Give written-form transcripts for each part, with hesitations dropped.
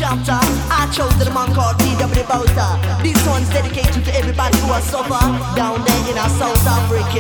chapter. I chose the man called T.W. Bowser. This one's dedicated to everybody who has suffered down there in our South Africa.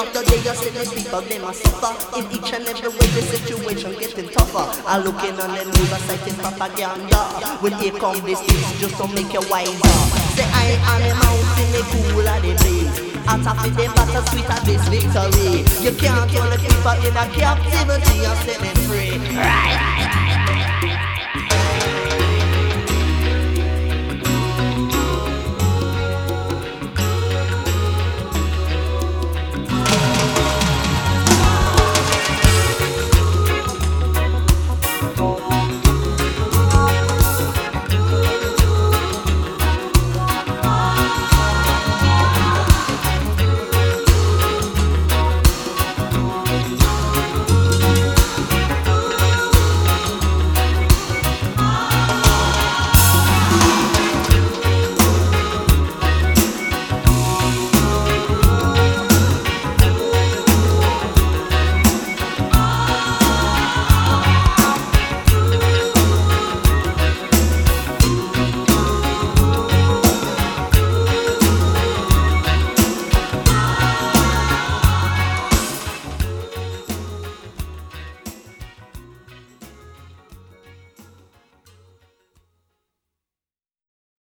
of the day, you see these people, they must suffer. In each and every way, the situation getting tougher. I looking on the news, citing propaganda. When here come this things just to make you wiser. Say I am a mountain, the cool of the blaze. Out of it, them butter sweet at this victory. You can't turn the people in a captivity and set them free. Right.